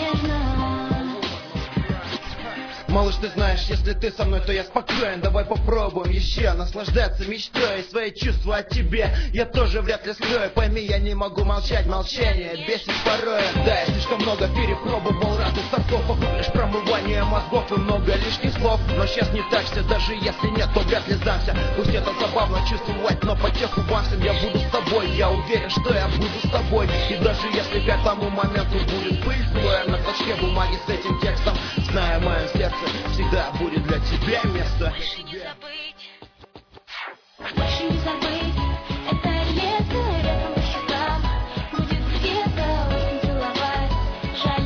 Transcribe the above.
Малыш, ты знаешь, если ты со мной, то я спокоен. Давай попробуем еще наслаждаться мечтой. И свои чувства о тебе я тоже вряд ли скрою. Пойми, я не могу молчать, молчание бесит порой. Да, я слишком много перепробовал разных сортов. Вокруг лишь промывание мозгов и много лишних слов. Но сейчас не так все, даже если нет, то вряд ли сдамся. Пусть это забавно чувствовать, но потеху вам всем я буду с тобой. Я уверен, что я буду с тобой. И даже если к этому моменту будет пыль слоем на клочке бумаги с этим текстом, зная в моем сердце, всегда будет для тебя место. Больше не забыть, больше не забыть. Это лето, лето на щеках. Будет где-то осень целовать. Жаль,